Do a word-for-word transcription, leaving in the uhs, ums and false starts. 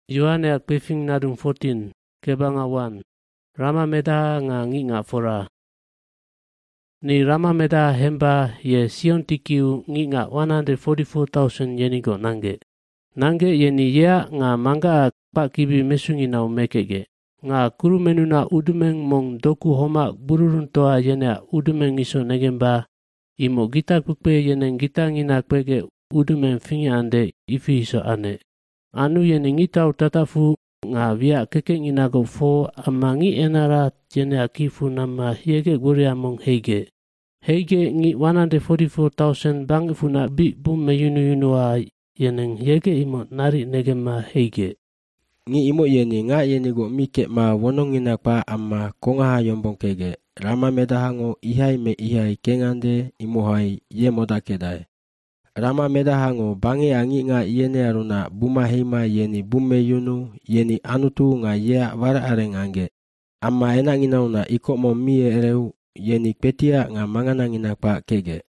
Yohane ak pefing nadung fourteen kebanga one. Rama meda nga ngi nga fora. Ni Rama meda hemba ye Sion tikiu ngi nga one hundred forty-four thousand yenigo nange. Nange yeni yea nga manga pak kibi mesungi nau mekege. Nga kuru menuna udumeng mong doku homa bururun toa yene udumeng iso negemba. Imo gita kukpe yeneng gita ngina kwege udumeng fingi ande ifi iso ane. Anu yene ngitau tatafu nga via keke nginago fo ama ngi enara yene akifu nama hiege guria mong heige. Heige ngi one hundred forty-four thousand bang ifuna bi bum meyunu yunua yeneng hiege imo nari negema heige. Ngi imo yeni nga yeni go mike ma wonongina pa ama konga yombong kege. Rama medahango ihai me ihai kengande imo hai ye moda kedai. Rama medahango bange angi nga yene aruna buma heima yeni bume yunu yeni anutu nga ye vara areng ange. Amma enangina una iko mo mie ereu yeni petia nga mangana ngina pa kege.